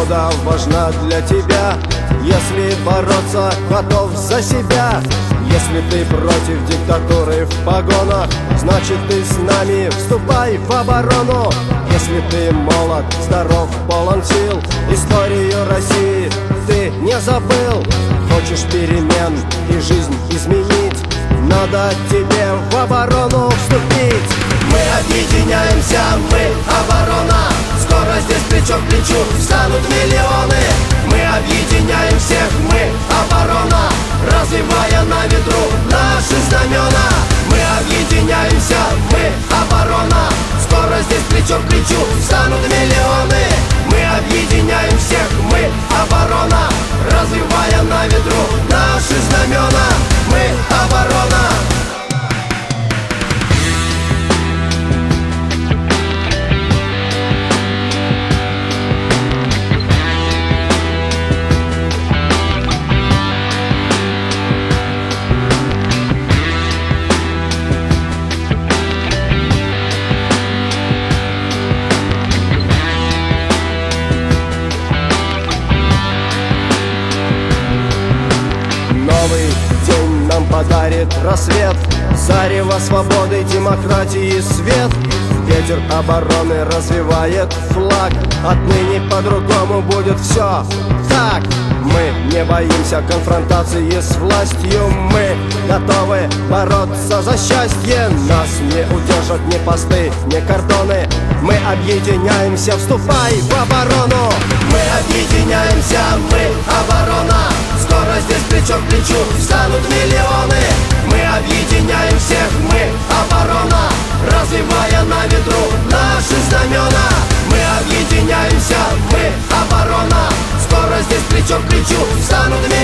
победа важна для тебя. Если бороться готов за себя, если ты против диктатуры в погонах, значит ты с нами, вступай в оборону. Если ты молод, здоров, полон сил, историю России ты не забыл. Хочешь перемен и жизнь изменить, надо тебе в оборону вступить. Мы объединяемся, мы оборона. Скоро здесь плечо к плечу встанут миллионы. Мы объединяем всех, мы оборона, развивая на ветру наши знамена. Мы объединяемся, мы оборона. Скоро здесь плечо к плечу встанут миллионы. Мы объединяем всех, мы оборона, развивая на ветру наши знамена. Мы оборона. Новый день нам подарит рассвет, зарево свободы, демократии, свет. Ветер обороны развивает флаг, отныне по-другому будет все. Так, мы не боимся конфронтации с властью, мы готовы бороться за счастье. Нас не удержат ни посты, ни кордоны. Мы объединяемся, вступай в оборону. Мы объединяемся, мы оборона. Скоро здесь плечо к плечу встанут миллионы. Мы объединяем всех, мы оборона, развивая на ветру наши знамена. Мы объединяемся, мы оборона. Скоро здесь плечо к плечу встанут миллионы.